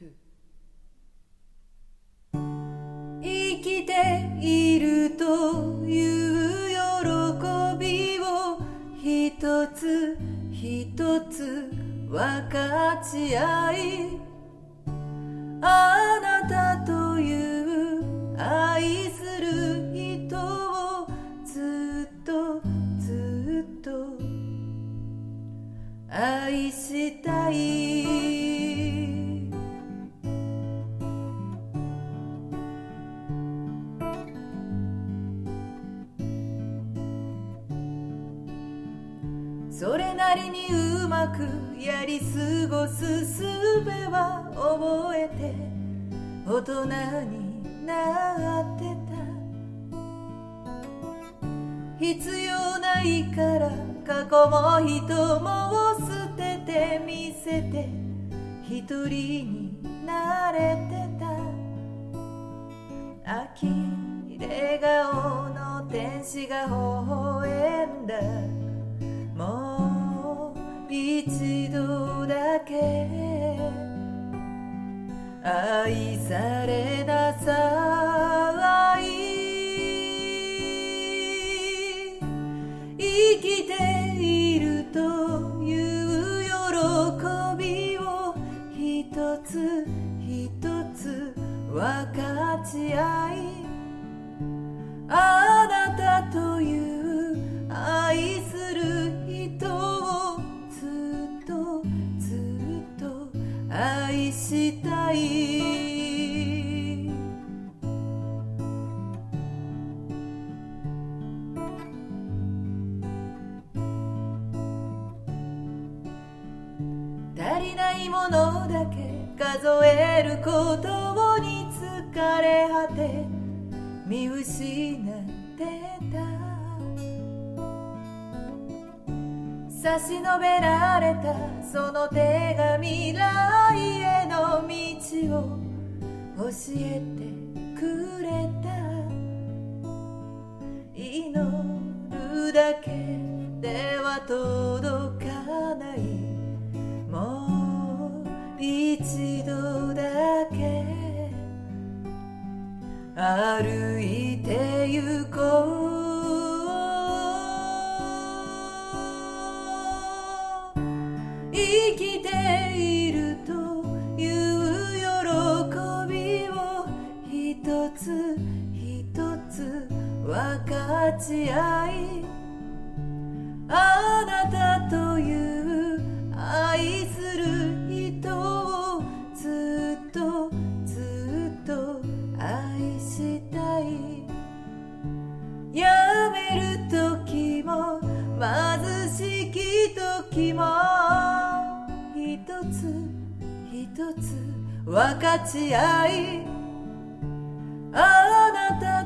生きているという喜びを一つ一つ分かち合い、あなたという愛する人をずっとずっと愛したい。それなりにうまくやり過ごす術は覚えて大人になってた。必要ないから過去も人も捨ててみせて一人になれてた。呆れ顔の天使が微笑んだ。もう一度だけ愛されなさい。生きているという喜びを一つ一つ分かち合い、あなたという愛する人をずっとずっと愛したい。足りないものだけ数えることに疲れ果て見失ってた。差し伸べられたその手が未来への道を教えてくれた。祈るだけでは届かない、もう一度だけ歩いてゆこう。生きているという喜びを一つ一つ分かち合い、あなたという愛する人をずっとずっと愛したい。やめる時も貧しき時も一つ一つ分かち合い、あなた